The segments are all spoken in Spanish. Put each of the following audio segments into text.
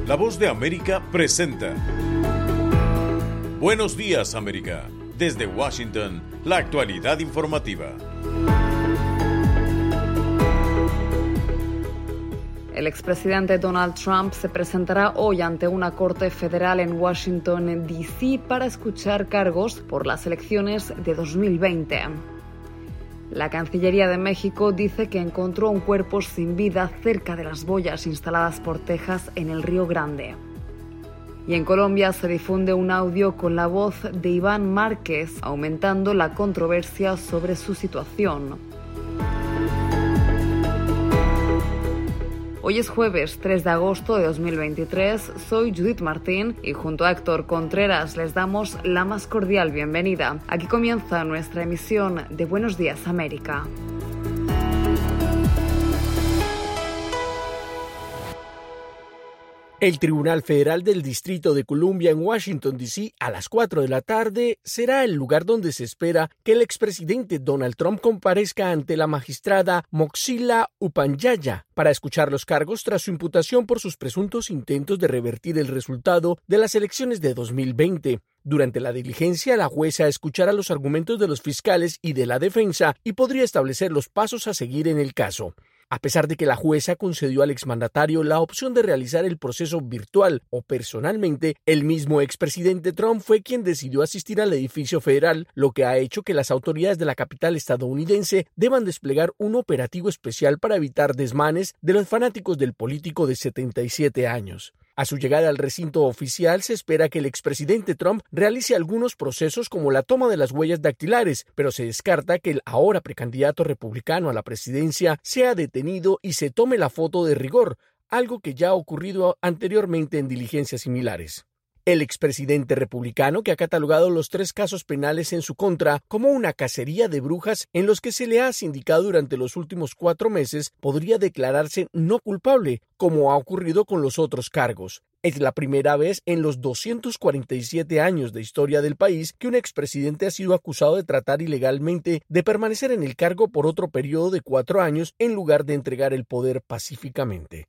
La Voz de América presenta Buenos Días, América. Desde Washington, la actualidad informativa. El expresidente Donald Trump se presentará hoy ante una corte federal en Washington, D.C. para escuchar cargos por las elecciones de 2020. La Cancillería de México dice que encontró un cuerpo sin vida cerca de las boyas instaladas por Texas en el Río Grande. Y en Colombia se difunde un audio con la voz de Iván Márquez, aumentando la controversia sobre su situación. Hoy es jueves 3 de agosto de 2023, soy Judith Martín y junto a Héctor Contreras les damos la más cordial bienvenida. Aquí comienza nuestra emisión de Buenos Días, América. El Tribunal Federal del Distrito de Columbia en Washington, D.C., a las 4 de la tarde, será el lugar donde se espera que el expresidente Donald Trump comparezca ante la magistrada Moxila Upanyaya para escuchar los cargos tras su imputación por sus presuntos intentos de revertir el resultado de las elecciones de 2020. Durante la diligencia, la jueza escuchará los argumentos de los fiscales y de la defensa y podría establecer los pasos a seguir en el caso. A pesar de que la jueza concedió al exmandatario la opción de realizar el proceso virtual o personalmente, el mismo expresidente Trump fue quien decidió asistir al edificio federal, lo que ha hecho que las autoridades de la capital estadounidense deban desplegar un operativo especial para evitar desmanes de los fanáticos del político de 77 años. A su llegada al recinto oficial se espera que el expresidente Trump realice algunos procesos como la toma de las huellas dactilares, pero se descarta que el ahora precandidato republicano a la presidencia sea detenido y se tome la foto de rigor, algo que ya ha ocurrido anteriormente en diligencias similares. El expresidente republicano, que ha catalogado los 3 casos penales en su contra como una cacería de brujas en los que se le ha sindicado durante los últimos 4 meses, podría declararse no culpable, como ha ocurrido con los otros cargos. Es la primera vez en los 247 años de historia del país que un expresidente ha sido acusado de tratar ilegalmente de permanecer en el cargo por otro periodo de 4 años en lugar de entregar el poder pacíficamente.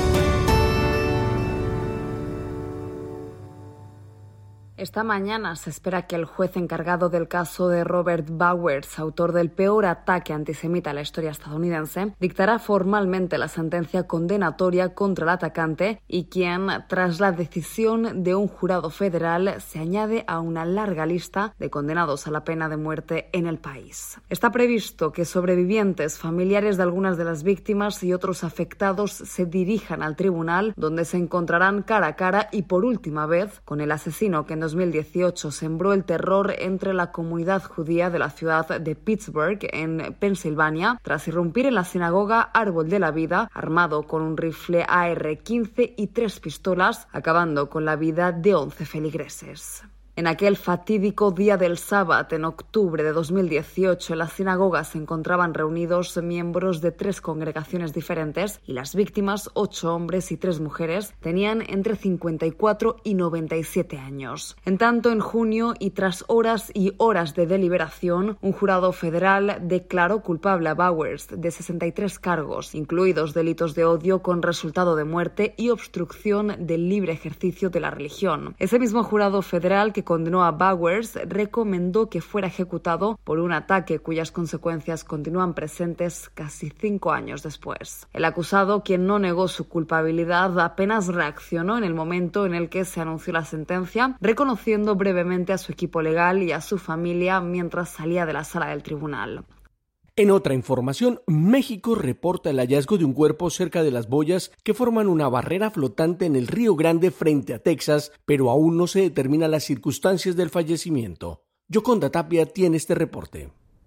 Esta mañana se espera que el juez encargado del caso de Robert Bowers, autor del peor ataque antisemita en la historia estadounidense, dictará formalmente la sentencia condenatoria contra el atacante y quien, tras la decisión de un jurado federal, se añade a una larga lista de condenados a la pena de muerte en el país. Está previsto que sobrevivientes, familiares de algunas de las víctimas y otros afectados se dirijan al tribunal, donde se encontrarán cara a cara y por última vez con el asesino que en 2018 sembró el terror entre la comunidad judía de la ciudad de Pittsburgh, en Pensilvania, tras irrumpir en la sinagoga Árbol de la Vida, armado con un rifle AR-15 y 3 pistolas, acabando con la vida de 11 feligreses. En aquel fatídico día del sábado, en octubre de 2018, en la sinagoga se encontraban reunidos miembros de 3 congregaciones diferentes y las víctimas, 8 hombres y 3 mujeres, tenían entre 54 y 97 años. En tanto, en junio, y tras horas y horas de deliberación, un jurado federal declaró culpable a Bowers de 63 cargos, incluidos delitos de odio con resultado de muerte y obstrucción del libre ejercicio de la religión. Ese mismo jurado federal que condenó a Bowers recomendó que fuera ejecutado por un ataque cuyas consecuencias continúan presentes casi 5 años después. El acusado, quien no negó su culpabilidad, apenas reaccionó en el momento en el que se anunció la sentencia, reconociendo brevemente a su equipo legal y a su familia mientras salía de la sala del tribunal. En otra información, México reporta el hallazgo de un cuerpo cerca de las boyas que forman una barrera flotante en el Río Grande frente a Texas, pero aún no se determinan las circunstancias del fallecimiento. Yoconda Tapia tiene este reporte.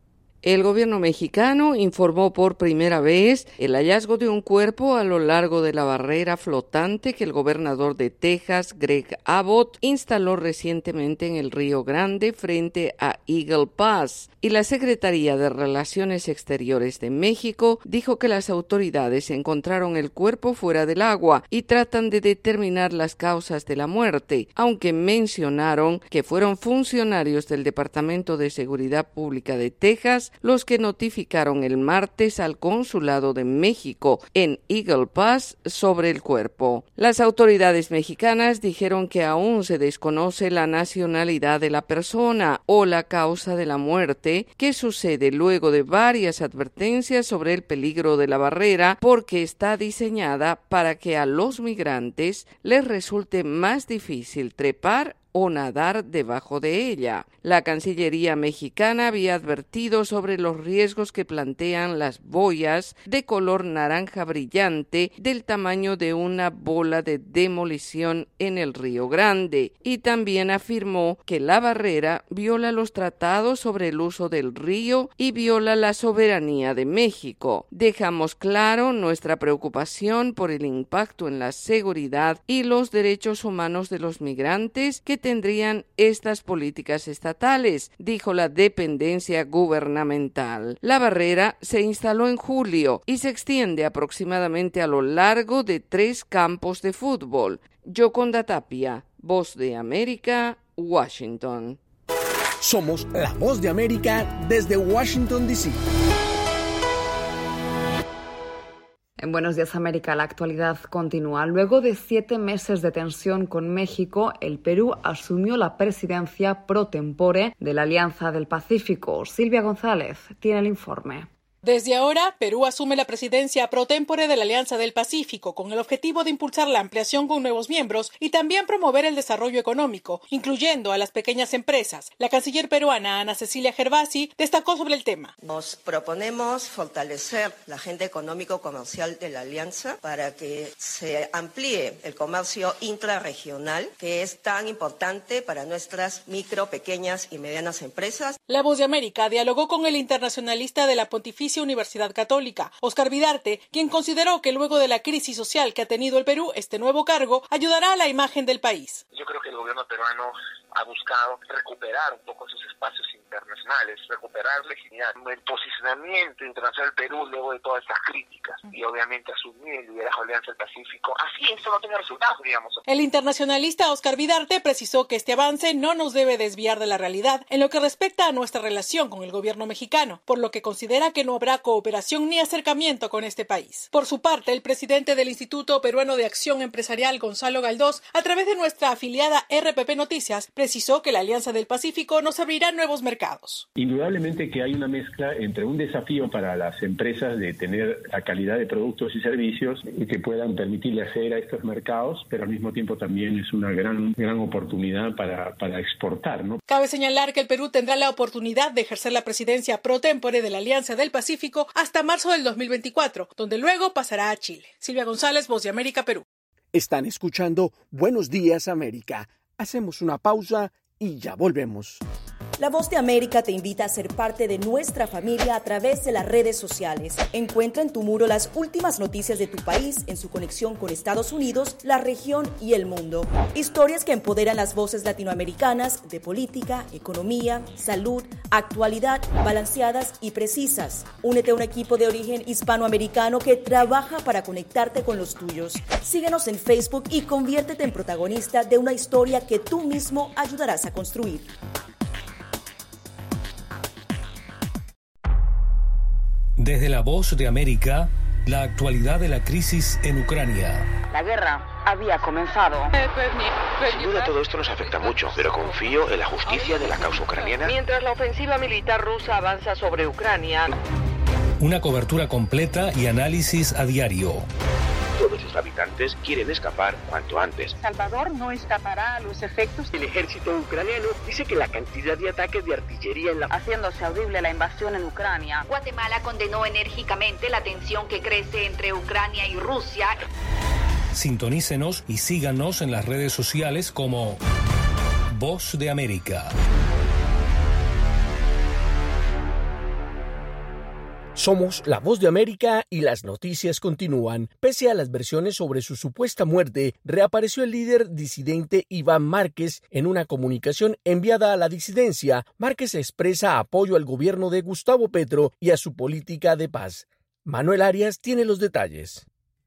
El gobierno mexicano informó por primera vez el hallazgo de un cuerpo a lo largo de la barrera flotante que el gobernador de Texas, Greg Abbott, instaló recientemente en el Río Grande frente a Eagle Pass. Y la Secretaría de Relaciones Exteriores de México dijo que las autoridades encontraron el cuerpo fuera del agua y tratan de determinar las causas de la muerte, aunque mencionaron que fueron funcionarios del Departamento de Seguridad Pública de Texas los que notificaron el martes al Consulado de México en Eagle Pass sobre el cuerpo. Las autoridades mexicanas dijeron que aún se desconoce la nacionalidad de la persona o la causa de la muerte, que sucede luego de varias advertencias sobre el peligro de la barrera porque está diseñada para que a los migrantes les resulte más difícil trepar o nadar debajo de ella. La Cancillería mexicana había advertido sobre los riesgos que plantean las boyas de color naranja brillante del tamaño de una bola de demolición en el Río Grande y también afirmó que la barrera viola los tratados sobre el uso del río y viola la soberanía de México. Dejamos claro nuestra preocupación por el impacto en la seguridad y los derechos humanos de los migrantes que tendrían estas políticas estatales, dijo la dependencia gubernamental. La barrera se instaló en julio y se extiende aproximadamente a lo largo de 3 campos de fútbol. Yoconda Tapia, Voz de América, Washington. Somos la Voz de América desde Washington, D.C. En Buenos Días América, la actualidad continúa. Luego de 7 meses de tensión con México, el Perú asumió la presidencia pro tempore de la Alianza del Pacífico. Silvia González tiene el informe. Desde ahora, Perú asume la presidencia pro tempore de la Alianza del Pacífico con el objetivo de impulsar la ampliación con nuevos miembros y también promover el desarrollo económico, incluyendo a las pequeñas empresas. La canciller peruana Ana Cecilia Gervasi destacó sobre el tema. Nos proponemos fortalecer la agenda económico-comercial de la Alianza para que se amplíe el comercio intrarregional, que es tan importante para nuestras micro, pequeñas y medianas empresas. La Voz de América dialogó con el internacionalista de la Pontificia Universidad Católica, Óscar Vidarte, quien consideró que luego de la crisis social que ha tenido el Perú, este nuevo cargo ayudará a la imagen del país. Yo creo que el gobierno peruano ha buscado recuperar un poco esos espacios internacionales, recuperar legitimidad, el posicionamiento internacional del Perú luego de todas estas críticas y obviamente asumir el liderazgo de la Alianza del Pacífico. Así esto no tenga resultados, digamos. El internacionalista Óscar Vidarte precisó que este avance no nos debe desviar de la realidad en lo que respecta a nuestra relación con el gobierno mexicano, por lo que considera que no habrá cooperación ni acercamiento con este país. Por su parte, el presidente del Instituto Peruano de Acción Empresarial, Gonzalo Galdós, a través de nuestra afiliada RPP Noticias, precisó que la Alianza del Pacífico nos abrirá nuevos mercados. Indudablemente que hay una mezcla entre un desafío para las empresas de tener la calidad de productos y servicios que puedan permitirle acceder a estos mercados, pero al mismo tiempo también es una gran oportunidad para exportar, ¿no? Cabe señalar que el Perú tendrá la oportunidad de ejercer la presidencia pro tempore de la Alianza del Pacífico hasta marzo del 2024, donde luego pasará a Chile. Silvia González, Voz de América, Perú. Están escuchando Buenos Días América. Hacemos una pausa y ya volvemos. La Voz de América te invita a ser parte de nuestra familia a través de las redes sociales. Encuentra en tu muro las últimas noticias de tu país en su conexión con Estados Unidos, la región y el mundo. Historias que empoderan las voces latinoamericanas de política, economía, salud, actualidad, balanceadas y precisas. Únete a un equipo de origen hispanoamericano que trabaja para conectarte con los tuyos. Síguenos en Facebook y conviértete en protagonista de una historia que tú mismo ayudarás a construir. Desde la Voz de América, la actualidad de la crisis en Ucrania. La guerra había comenzado. Sin duda todo esto nos afecta mucho, pero confío en la justicia de la causa ucraniana. Mientras la ofensiva militar rusa avanza sobre Ucrania. Una cobertura completa y análisis a diario. Todos sus habitantes quieren escapar cuanto antes. Salvador no escapará a los efectos. El ejército ucraniano dice que la cantidad de ataques de artillería en la... haciéndose audible la invasión en Ucrania. Guatemala condenó enérgicamente la tensión que crece entre Ucrania y Rusia. Sintonícenos y síganos en las redes sociales como Voz de América. Somos la Voz de América y las noticias continúan. Pese a las versiones sobre su supuesta muerte, reapareció el líder disidente Iván Márquez en una comunicación enviada a la disidencia. Márquez expresa apoyo al gobierno de Gustavo Petro y a su política de paz. Manuel Arias tiene los detalles.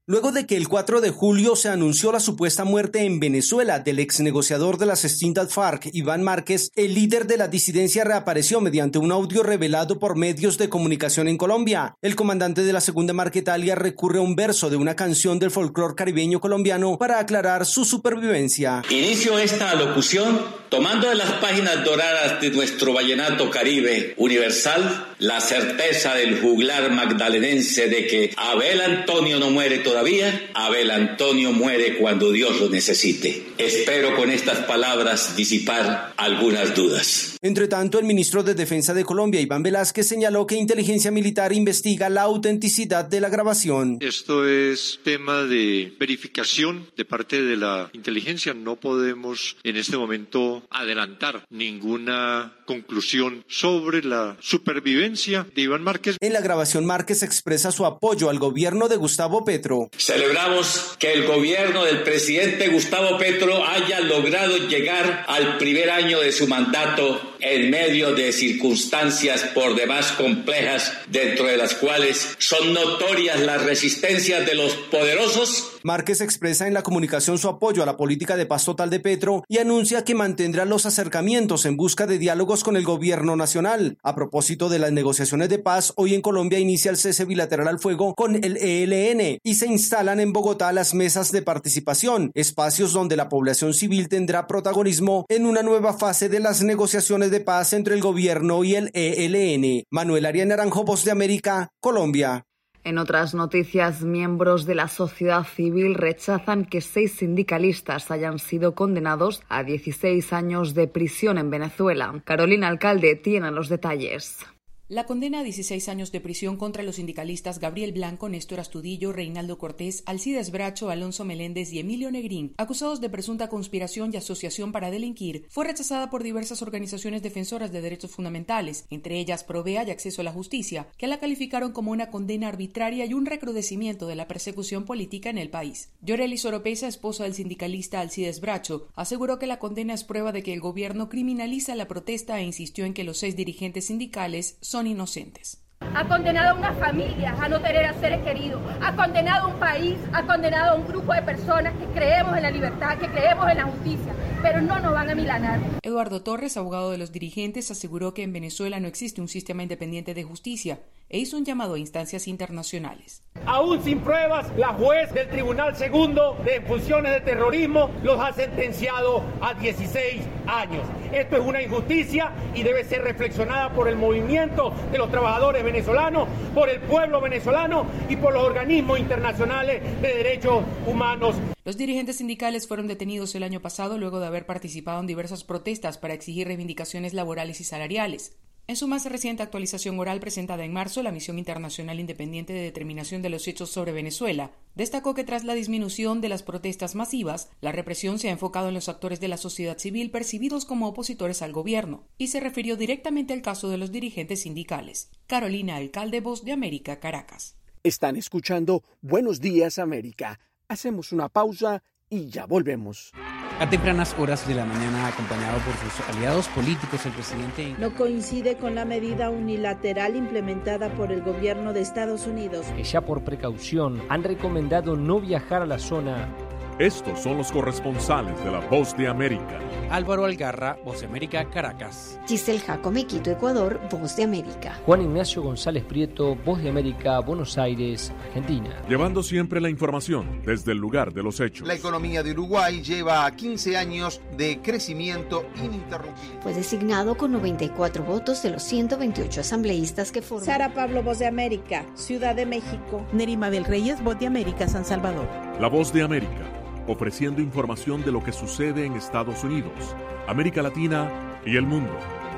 luego de que el 4 de julio se anunció la supuesta muerte en Venezuela del ex negociador de las extintas FARC, Iván Márquez, el líder de la disidencia reapareció mediante un audio revelado por medios de comunicación en Colombia. El comandante de la Segunda Marquetalia recurre a un verso de una canción del folclore caribeño colombiano para aclarar su supervivencia. Inicio esta alocución tomando de las páginas doradas de nuestro vallenato caribe universal la certeza del juglar magdalenense de que Abel Antonio no muere todavía, Abel Antonio muere cuando Dios lo necesite. Espero con estas palabras disipar algunas dudas. Entre tanto, el ministro de Defensa de Colombia, Iván Velázquez, señaló que Inteligencia Militar investiga la autenticidad de la grabación. Esto es tema de verificación de parte de la inteligencia. No podemos en este momento adelantar ninguna conclusión sobre la supervivencia de Iván Márquez. En la grabación, Márquez expresa su apoyo al gobierno de Gustavo Petro. Celebramos que el gobierno del presidente Gustavo Petro haya logrado llegar al primer año de su mandato en medio de circunstancias por demás complejas, dentro de las cuales son notorias las resistencias de los poderosos. Márquez expresa en la comunicación su apoyo a la política de paz total de Petro y anuncia que mantendrá los acercamientos en busca de diálogos con el gobierno nacional. A propósito de las negociaciones de paz, hoy en Colombia inicia el cese bilateral al fuego con el ELN y se instalan en Bogotá las mesas de participación, espacios donde la población civil tendrá protagonismo en una nueva fase de las negociaciones de paz entre el gobierno y el ELN. Manuel Arias Naranjo, Voz de América, Colombia. En otras noticias, miembros de la sociedad civil rechazan que 6 sindicalistas hayan sido condenados a 16 años de prisión en Venezuela. Carolina Alcalde tiene los detalles. La condena a 16 años de prisión contra los sindicalistas Gabriel Blanco, Néstor Astudillo, Reinaldo Cortés, Alcides Bracho, Alonso Meléndez y Emilio Negrín, acusados de presunta conspiración y asociación para delinquir, fue rechazada por diversas organizaciones defensoras de derechos fundamentales, entre ellas Provea y Acceso a la Justicia, que la calificaron como una condena arbitraria y un recrudecimiento de la persecución política en el país. Yorelis Oropesa, esposa del sindicalista Alcides Bracho, aseguró que la condena es prueba de que el gobierno criminaliza la protesta e insistió en que los 6 dirigentes sindicales son inocentes. Ha condenado a una familia a no tener a seres queridos, ha condenado a un país, ha condenado a un grupo de personas que creemos en la libertad, que creemos en la justicia, pero no nos van a milanar. Eduardo Torres, abogado de los dirigentes, aseguró que en Venezuela no existe un sistema independiente de justicia e hizo un llamado a instancias internacionales. Aún sin pruebas, la juez del Tribunal Segundo de Funciones de Terrorismo los ha sentenciado a 16 años. Esto es una injusticia y debe ser reflexionada por el movimiento de los trabajadores venezolanos, por el pueblo venezolano y por los organismos internacionales de derechos humanos. Los dirigentes sindicales fueron detenidos el año pasado luego de haber participado en diversas protestas para exigir reivindicaciones laborales y salariales. En su más reciente actualización oral presentada en marzo, la Misión Internacional Independiente de Determinación de los Hechos sobre Venezuela destacó que tras la disminución de las protestas masivas, la represión se ha enfocado en los actores de la sociedad civil percibidos como opositores al gobierno, y se refirió directamente al caso de los dirigentes sindicales. Carolina Alcalde, Voz de América, Caracas. Están escuchando Buenos Días América. Hacemos una pausa y ya volvemos. A tempranas horas de la mañana, acompañado por sus aliados políticos, el presidente no coincide con la medida unilateral implementada por el gobierno de Estados Unidos, que ya por precaución han recomendado no viajar a la zona. Estos son los corresponsales de La Voz de América. Álvaro Algarra, Voz de América, Caracas. Giselle Jacome, Quito, Ecuador, Voz de América. Juan Ignacio González Prieto, Voz de América, Buenos Aires, Argentina. Llevando siempre la información desde el lugar de los hechos. La economía de Uruguay lleva 15 años de crecimiento ininterrumpido. Fue designado con 94 votos de los 128 asambleístas que forman. Sara Pablo, Voz de América, Ciudad de México. Nerima del Reyes, Voz de América, San Salvador. La Voz de América, ofreciendo información de lo que sucede en Estados Unidos, América Latina y el mundo.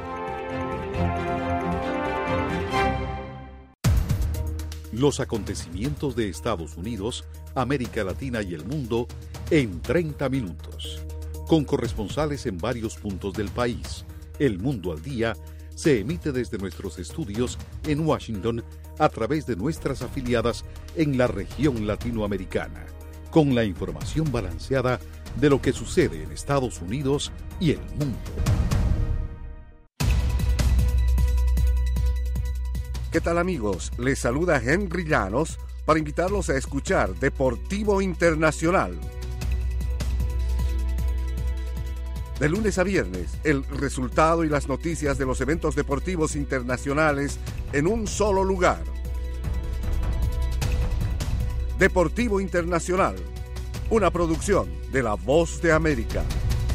Los acontecimientos de Estados Unidos, América Latina y el mundo en 30 minutos. Con corresponsales en varios puntos del país. El Mundo al Día se emite desde nuestros estudios en Washington a través de nuestras afiliadas en la región latinoamericana, con la información balanceada de lo que sucede en Estados Unidos y el mundo. ¿Qué tal, amigos? Les saluda Henry Llanos para invitarlos a escuchar Deportivo Internacional. De lunes a viernes, el resultado y las noticias de los eventos deportivos internacionales en un solo lugar. Deportivo Internacional, una producción de La Voz de América.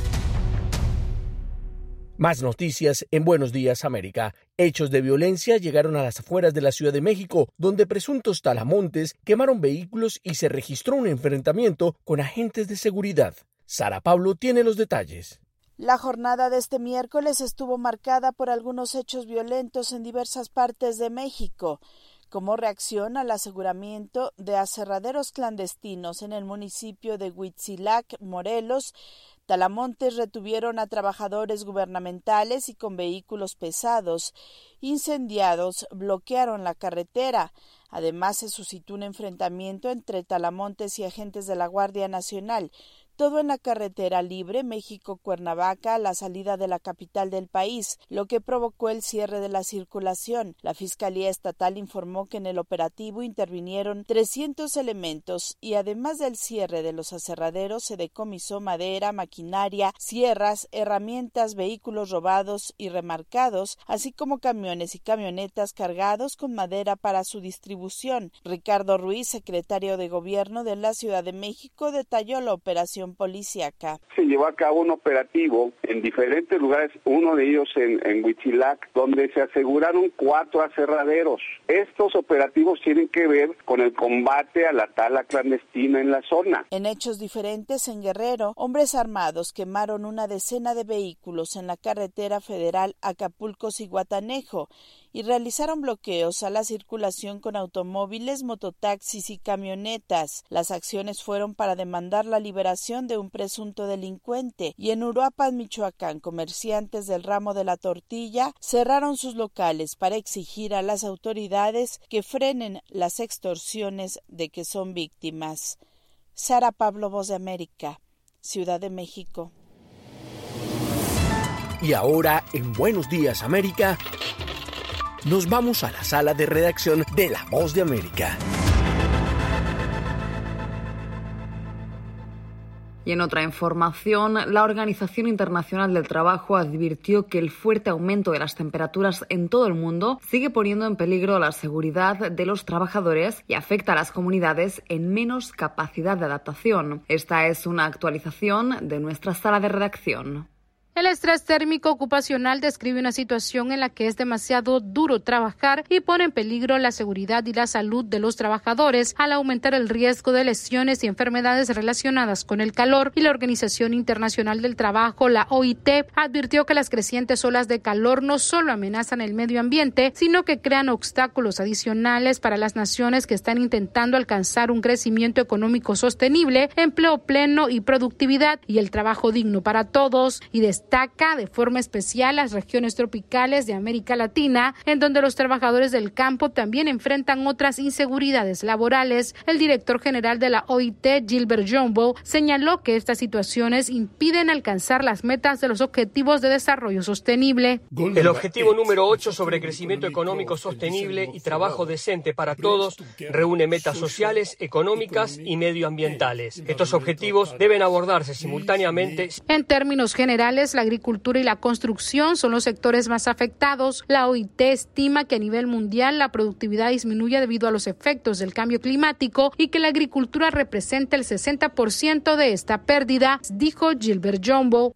Más noticias en Buenos Días América. Hechos de violencia llegaron a las afueras de la Ciudad de México, donde presuntos talamontes quemaron vehículos y se registró un enfrentamiento con agentes de seguridad. Sara Pablo tiene los detalles. La jornada de este miércoles estuvo marcada por algunos hechos violentos en diversas partes de México. Como reacción al aseguramiento de aserraderos clandestinos en el municipio de Huitzilac, Morelos, talamontes retuvieron a trabajadores gubernamentales y con vehículos pesados incendiados bloquearon la carretera. Además, se suscitó un enfrentamiento entre talamontes y agentes de la Guardia Nacional, todo en la carretera libre México-Cuernavaca a la salida de la capital del país, lo que provocó el cierre de la circulación. La Fiscalía Estatal informó que en el operativo intervinieron 300 elementos y además del cierre de los aserraderos se decomisó madera, maquinaria, sierras, herramientas, vehículos robados y remarcados, así como camiones y camionetas cargados con madera para su distribución. Ricardo Ruiz, secretario de Gobierno de la Ciudad de México, detalló la operación policíaca. Se llevó a cabo un operativo en diferentes lugares, uno de ellos en Huitzilac, donde se aseguraron 4 aserraderos. Estos operativos tienen que ver con el combate a la tala clandestina en la zona. En hechos diferentes en Guerrero, hombres armados quemaron una decena de vehículos en la carretera federal Acapulco-Zihuatanejo y realizaron bloqueos a la circulación con automóviles, mototaxis y camionetas. Las acciones fueron para demandar la liberación de un presunto delincuente, y en Uruapan, Michoacán, comerciantes del ramo de la tortilla cerraron sus locales para exigir a las autoridades que frenen las extorsiones de que son víctimas. Sara Pablo, Voz de América, Ciudad de México. Y ahora, en Buenos Días América, nos vamos a la sala de redacción de La Voz de América. Y en otra información, la Organización Internacional del Trabajo advirtió que el fuerte aumento de las temperaturas en todo el mundo sigue poniendo en peligro la seguridad de los trabajadores y afecta a las comunidades en menos capacidad de adaptación. Esta es una actualización de nuestra sala de redacción. El estrés térmico ocupacional describe una situación en la que es demasiado duro trabajar y pone en peligro la seguridad y la salud de los trabajadores al aumentar el riesgo de lesiones y enfermedades relacionadas con el calor. Y la Organización Internacional del Trabajo, la OIT, advirtió que las crecientes olas de calor no solo amenazan el medio ambiente, sino que crean obstáculos adicionales para las naciones que están intentando alcanzar un crecimiento económico sostenible, empleo pleno y productividad y el trabajo digno para todos. Y destaca de forma especial las regiones tropicales de América Latina, en donde los trabajadores del campo también enfrentan otras inseguridades laborales. El director general de la OIT, Gilbert Jumbo, señaló que estas situaciones impiden alcanzar las metas de los Objetivos de Desarrollo Sostenible. El objetivo número 8 sobre crecimiento económico sostenible y trabajo decente para todos reúne metas sociales, económicas y medioambientales. Estos objetivos deben abordarse simultáneamente. En términos generales, la agricultura y la construcción son los sectores más afectados. La OIT estima que a nivel mundial la productividad disminuye debido a los efectos del cambio climático y que la agricultura representa el 60% de esta pérdida, dijo Gilbert Jumbo.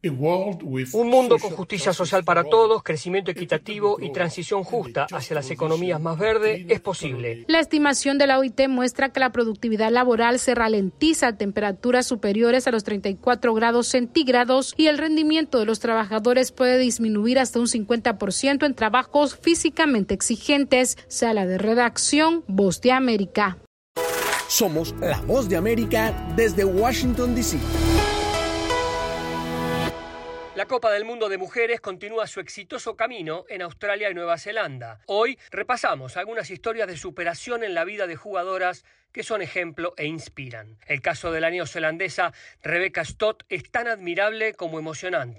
Un mundo con justicia social para todos, crecimiento equitativo y transición justa hacia las economías más verdes es posible. La estimación de la OIT muestra que la productividad laboral se ralentiza a temperaturas superiores a los 34 grados centígrados y el rendimiento de los trabajadores puede disminuir hasta un 50% en trabajos físicamente exigentes. Sala de redacción, Voz de América. Somos La Voz de América desde Washington, D.C. La Copa del Mundo de Mujeres continúa su exitoso camino en Australia y Nueva Zelanda. Hoy repasamos algunas historias de superación en la vida de jugadoras que son ejemplo e inspiran. El caso de la neozelandesa Rebecca Stott es tan admirable como emocionante.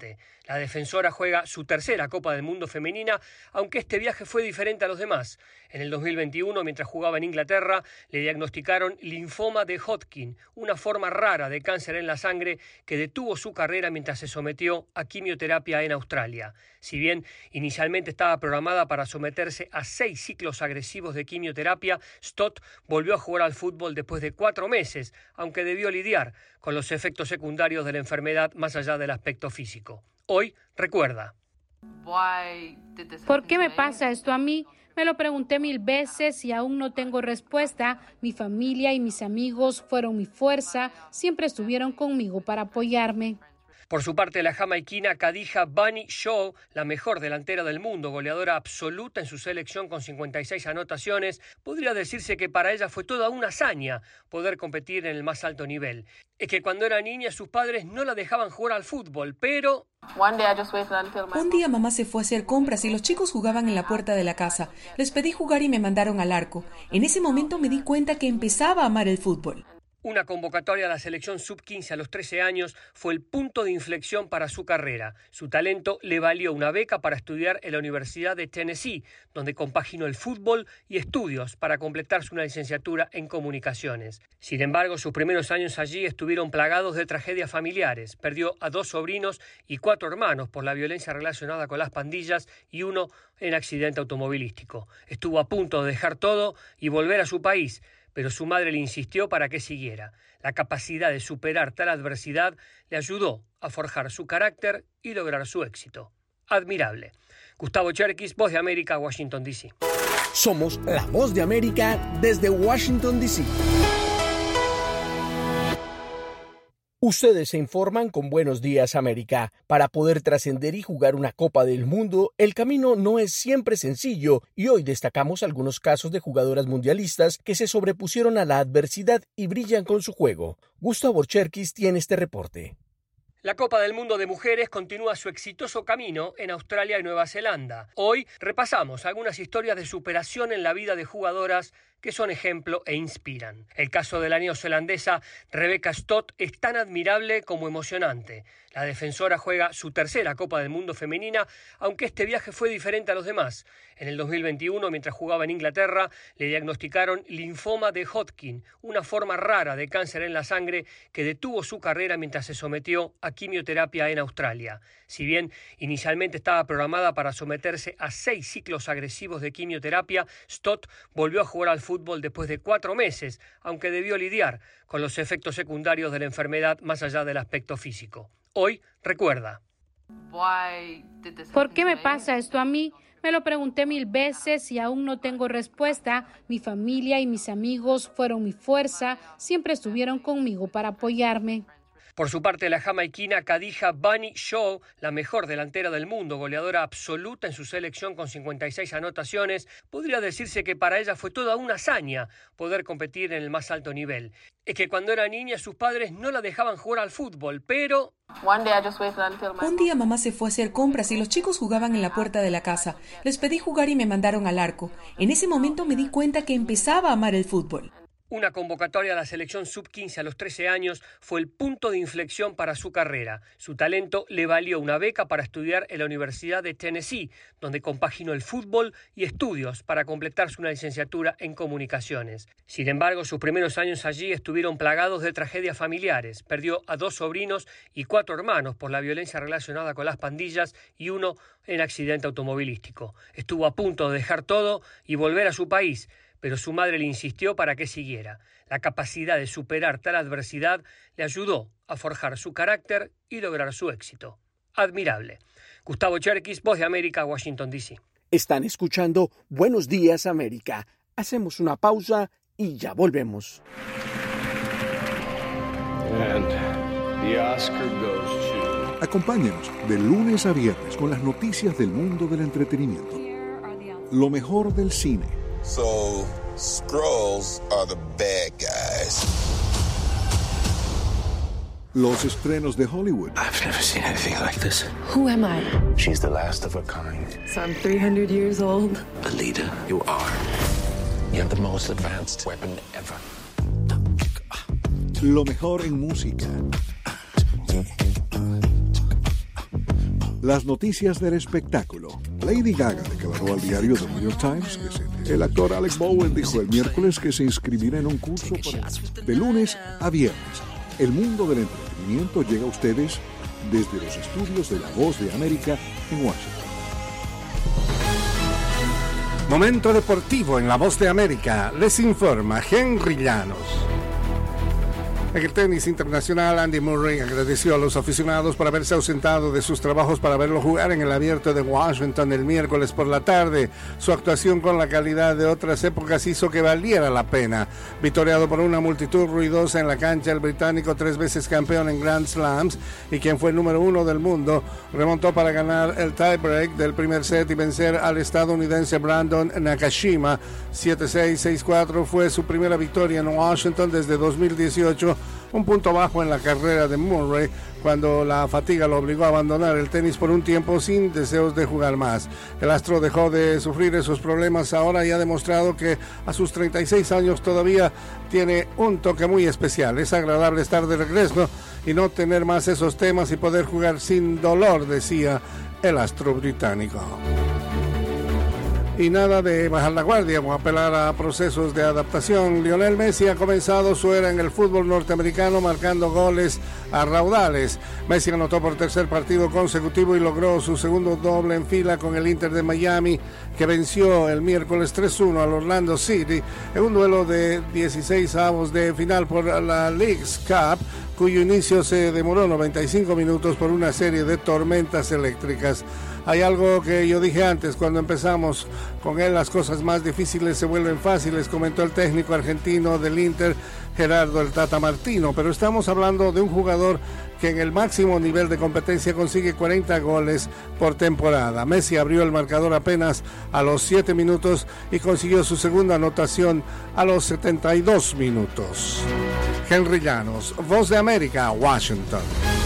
La defensora juega su tercera Copa del Mundo femenina, aunque este viaje fue diferente a los demás. En el 2021, mientras jugaba en Inglaterra, le diagnosticaron linfoma de Hodgkin, una forma rara de cáncer en la sangre que detuvo su carrera mientras se sometió a quimioterapia en Australia. Si bien inicialmente estaba programada para someterse a 6 ciclos agresivos de quimioterapia, Stott volvió a jugar al fútbol después de 4 meses, aunque debió lidiar con los efectos secundarios de la enfermedad más allá del aspecto físico. Hoy recuerda. ¿Por qué me pasa esto a mí? Me lo pregunté 1000 veces y aún no tengo respuesta. Mi familia y mis amigos fueron mi fuerza, siempre estuvieron conmigo para apoyarme. Por su parte, la jamaiquina Khadija Bunny Shaw, la mejor delantera del mundo, goleadora absoluta en su selección con 56 anotaciones, podría decirse que para ella fue toda una hazaña poder competir en el más alto nivel. Es que cuando era niña sus padres no la dejaban jugar al fútbol, pero... Un día mamá se fue a hacer compras y los chicos jugaban en la puerta de la casa. Les pedí jugar y me mandaron al arco. En ese momento me di cuenta que empezaba a amar el fútbol. Una convocatoria a la selección sub-15 a los 13 años fue el punto de inflexión para su carrera. Su talento le valió una beca para estudiar en la Universidad de Tennessee, donde compaginó el fútbol y estudios para completarse una licenciatura en comunicaciones. Sin embargo, sus primeros años allí estuvieron plagados de tragedias familiares. Perdió a 2 sobrinos y 4 hermanos por la violencia relacionada con las pandillas y uno en accidente automovilístico. Estuvo a punto de dejar todo y volver a su país, pero su madre le insistió para que siguiera. La capacidad de superar tal adversidad le ayudó a forjar su carácter y lograr su éxito. Admirable. Gustavo Cherkis, Voz de América, Washington, D.C. Somos la Voz de América desde Washington, D.C. Ustedes se informan con Buenos Días América. Para poder trascender y jugar una Copa del Mundo, el camino no es siempre sencillo y hoy destacamos algunos casos de jugadoras mundialistas que se sobrepusieron a la adversidad y brillan con su juego. Gustavo Cherkis tiene este reporte. La Copa del Mundo de Mujeres continúa su exitoso camino en Australia y Nueva Zelanda. Hoy repasamos algunas historias de superación en la vida de jugadoras que son ejemplo e inspiran. El caso de la neozelandesa Rebecca Stott es tan admirable como emocionante. La defensora juega su tercera Copa del Mundo femenina, aunque este viaje fue diferente a los demás. En el 2021, mientras jugaba en Inglaterra, le diagnosticaron linfoma de Hodgkin, una forma rara de cáncer en la sangre que detuvo su carrera mientras se sometió a quimioterapia en Australia. Si bien inicialmente estaba programada para someterse a 6 ciclos agresivos de quimioterapia, Stott volvió a jugar al fútbol después de 4 meses, aunque debió lidiar con los efectos secundarios de la enfermedad más allá del aspecto físico. Hoy recuerda. ¿Por qué me pasa esto a mí? Me lo pregunté 1000 veces y aún no tengo respuesta. Mi familia y mis amigos fueron mi fuerza, siempre estuvieron conmigo para apoyarme. Por su parte, la jamaiquina Khadija Bunny Shaw, la mejor delantera del mundo, goleadora absoluta en su selección con 56 anotaciones, podría decirse que para ella fue toda una hazaña poder competir en el más alto nivel. Es que cuando era niña sus padres no la dejaban jugar al fútbol, pero... Un día mamá se fue a hacer compras y los chicos jugaban en la puerta de la casa. Les pedí jugar y me mandaron al arco. En ese momento me di cuenta que empezaba a amar el fútbol. Una convocatoria a la selección sub-15 a los 13 años fue el punto de inflexión para su carrera. Su talento le valió una beca para estudiar en la Universidad de Tennessee, donde compaginó el fútbol y estudios para completarse una licenciatura en comunicaciones. Sin embargo, sus primeros años allí estuvieron plagados de tragedias familiares. Perdió a 2 sobrinos y 4 hermanos por la violencia relacionada con las pandillas y uno en accidente automovilístico. Estuvo a punto de dejar todo y volver a su país, pero su madre le insistió para que siguiera. La capacidad de superar tal adversidad le ayudó a forjar su carácter y lograr su éxito. Admirable. Gustavo Cherkis, Voz de América, Washington, D.C. Están escuchando Buenos Días América. Hacemos una pausa y ya volvemos. And the Oscar goes to... Acompáñanos de lunes a viernes con las noticias del mundo del entretenimiento. Lo mejor del cine. So, Skrulls are the bad guys. Los estrenos de Hollywood. I've never seen anything like this. Who am I? She's the last of her kind. So I'm 300 years old. Alita, you are. You're the most advanced weapon ever. Lo mejor en música. Las noticias del espectáculo. Lady Gaga declaró al diario The New York Times que el actor Alec Baldwin dijo el miércoles que se inscribirá en un curso de lunes a viernes. El mundo del entretenimiento llega a ustedes desde los estudios de La Voz de América en Washington. Momento deportivo en La Voz de América. Les informa Henry Llanos. En el tenis internacional, Andy Murray agradeció a los aficionados por haberse ausentado de sus trabajos para verlo jugar en el Abierto de Washington el miércoles por la tarde. Su actuación con la calidad de otras épocas hizo que valiera la pena. Victoriado por una multitud ruidosa en la cancha, el británico, 3 veces campeón en Grand Slams y quien fue el número 1 del mundo, remontó para ganar el tiebreak del primer set y vencer al estadounidense Brandon Nakashima. 7-6, 6-4 fue su primera victoria en Washington desde 2018. Un punto bajo en la carrera de Murray cuando la fatiga lo obligó a abandonar el tenis por un tiempo sin deseos de jugar más. El astro dejó de sufrir esos problemas ahora y ha demostrado que a sus 36 años todavía tiene un toque muy especial. Es agradable estar de regreso y no tener más esos temas y poder jugar sin dolor, decía el astro británico. Y nada de bajar la guardia o apelar a procesos de adaptación. Lionel Messi ha comenzado su era en el fútbol norteamericano marcando goles a raudales. Messi anotó por tercer partido consecutivo y logró su segundo doble en fila con el Inter de Miami, que venció el miércoles 3-1 al Orlando City en un duelo de 16avos de final por la Leagues Cup, cuyo inicio se demoró 95 minutos por una serie de tormentas eléctricas. Hay algo que yo dije antes, cuando empezamos con él las cosas más difíciles se vuelven fáciles, comentó el técnico argentino del Inter, Gerardo el Tata Martino, pero estamos hablando de un jugador que en el máximo nivel de competencia consigue 40 goles por temporada. Messi abrió el marcador apenas a los 7 minutos y consiguió su segunda anotación a los 72 minutos. Henry Llanos, Voz de América, Washington.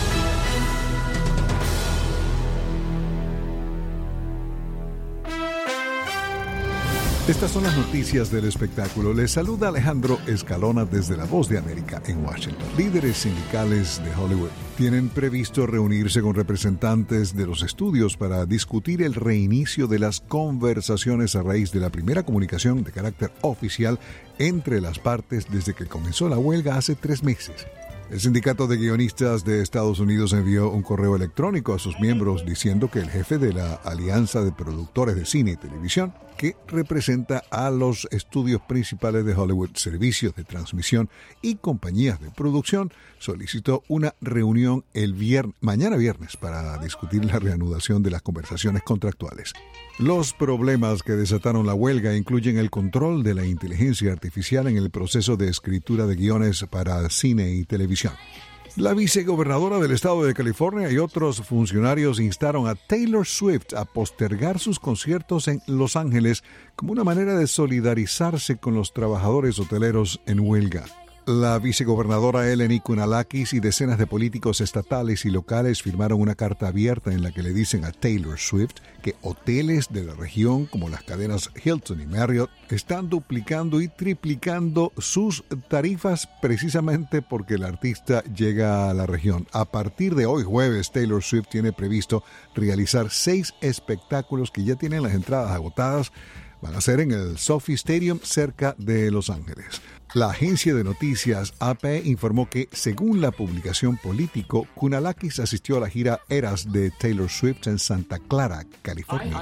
Estas son las noticias del espectáculo. Les saluda Alejandro Escalona desde La Voz de América en Washington. Líderes sindicales de Hollywood tienen previsto reunirse con representantes de los estudios para discutir el reinicio de las conversaciones a raíz de la primera comunicación de carácter oficial entre las partes desde que comenzó la huelga hace 3 meses. El Sindicato de Guionistas de Estados Unidos envió un correo electrónico a sus miembros diciendo que el jefe de la Alianza de Productores de Cine y Televisión, que representa a los estudios principales de Hollywood, servicios de transmisión y compañías de producción, solicitó una reunión mañana viernes para discutir la reanudación de las conversaciones contractuales. Los problemas que desataron la huelga incluyen el control de la inteligencia artificial en el proceso de escritura de guiones para cine y televisión. La vicegobernadora del estado de California y otros funcionarios instaron a Taylor Swift a postergar sus conciertos en Los Ángeles como una manera de solidarizarse con los trabajadores hoteleros en huelga. La vicegobernadora Eleni Kounalakis y decenas de políticos estatales y locales firmaron una carta abierta en la que le dicen a Taylor Swift que hoteles de la región como las cadenas Hilton y Marriott están duplicando y triplicando sus tarifas precisamente porque el artista llega a la región. A partir de hoy jueves, Taylor Swift tiene previsto realizar 6 espectáculos que ya tienen las entradas agotadas. Van a ser en el SoFi Stadium cerca de Los Ángeles. La agencia de noticias AP informó que, según la publicación Político, Kounalakis asistió a la gira Eras de Taylor Swift en Santa Clara, California.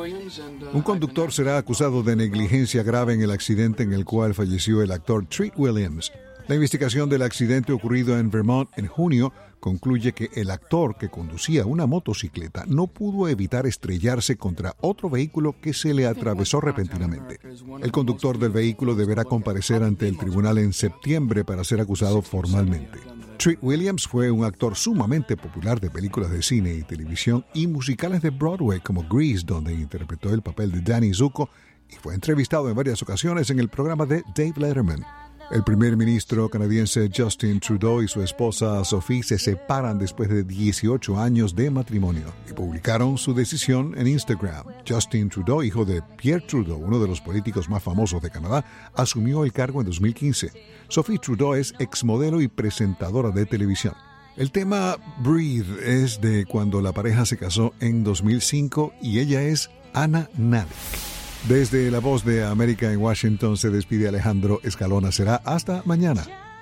Un conductor será acusado de negligencia grave en el accidente en el cual falleció el actor Treat Williams. La investigación del accidente ocurrido en Vermont en junio concluye que el actor, que conducía una motocicleta, no pudo evitar estrellarse contra otro vehículo que se le atravesó repentinamente. El conductor del vehículo deberá comparecer ante el tribunal en septiembre para ser acusado formalmente. Treat Williams fue un actor sumamente popular de películas de cine y televisión y musicales de Broadway como Grease, donde interpretó el papel de Danny Zuko, y fue entrevistado en varias ocasiones en el programa de Dave Letterman. El primer ministro canadiense Justin Trudeau y su esposa Sophie se separan después de 18 años de matrimonio y publicaron su decisión en Instagram. Justin Trudeau, hijo de Pierre Trudeau, uno de los políticos más famosos de Canadá, asumió el cargo en 2015. Sophie Trudeau es exmodelo y presentadora de televisión. El tema Breathe es de cuando la pareja se casó en 2005 y ella es Ana Nalik. Desde La Voz de América en Washington se despide Alejandro Escalona. Será hasta mañana.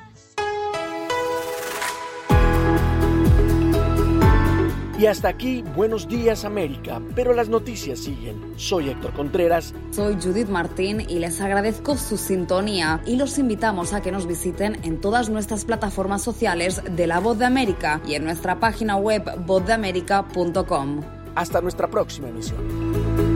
Y hasta aquí, Buenos Días América, pero las noticias siguen. Soy Héctor Contreras. Soy Judith Martín y les agradezco su sintonía y los invitamos a que nos visiten en todas nuestras plataformas sociales de La Voz de América y en nuestra página web vozdeamerica.com. Hasta nuestra próxima emisión.